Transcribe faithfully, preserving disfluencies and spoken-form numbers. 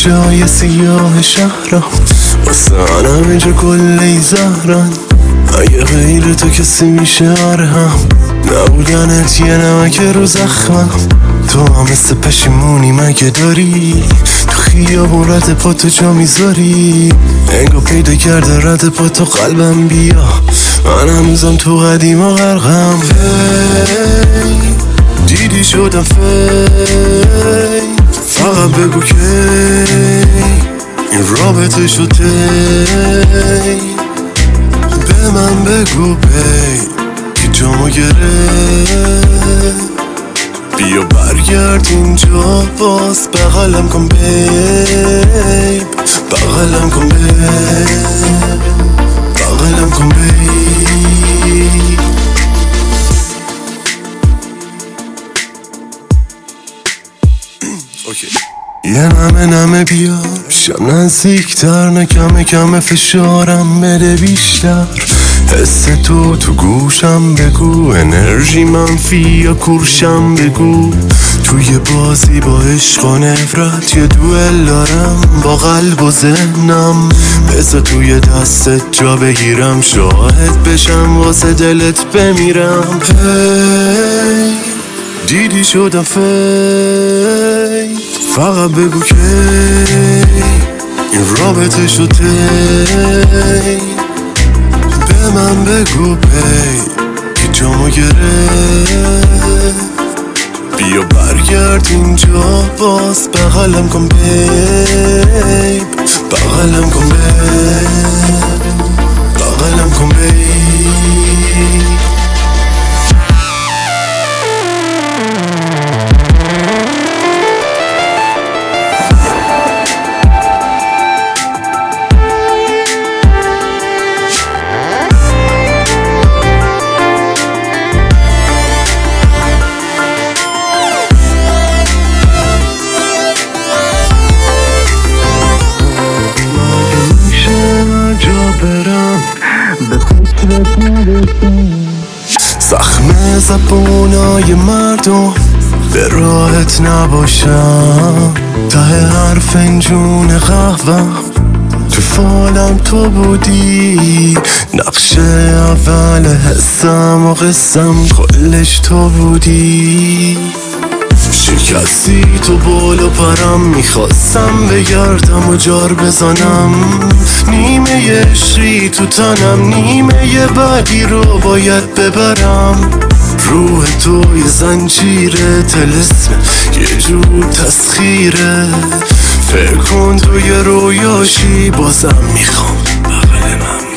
جای سیاه شهرم، واسه منم اینجا کلی زهرن. اگه غیر تو کسی میشه آره هم، نبودنت یه نمک رو زخمم. تو هم مثل پشیمونی مگه داری؟ تو خیابون رد پا تو جا میذاری، انگار پیدا کرده رد پا تو قلبم. بیا من هنوزم تو قدیم و غرقم. فی دیدی شدم فی، فقط بگو که این رابطه شد تی. به من بگو بی که جامو گرفت، بیا برگرد اینجا باز بغلم کن بیب، بغلم کن بیب، بغلم کن بیب. یه نمه نمه بیا شم نزدیکتر، نکمه کمه فشارم بده بیشتر. حس تو تو گوشم بگو، انرژی منفی یا کورشم بگو. توی بازی با عشق و نفرت یه دوئل دارم با قلب و ذهنم. بذار توی دستت جا بگیرم، شاهد بشم واسه دلت بمیرم. هی دیدی شدم فی، فقط بگو که این رابطه شد تی. به من بگو بی که جامو گرفت، بیا برگرد اینجا باز بغلم کن بیب، بغلم کن بیب، بغلم کن بیب. زخم زبونای مردم به راحت نباشم، ته هر فنجون قهوه‌م تو فالم تو بودی. نقش اول حسم و قسم کلش تو بودی. شکستی تو بالا پرم، میخواستم بگردم و جار بزنم. نیمه عشقی تو تنم، نیمه بعدی رو باید ببرم. روح تو یه زنجیره، طلسم یه جور تسخیره. فکر کن تو یه رویاشی، بازم میخوام بغل من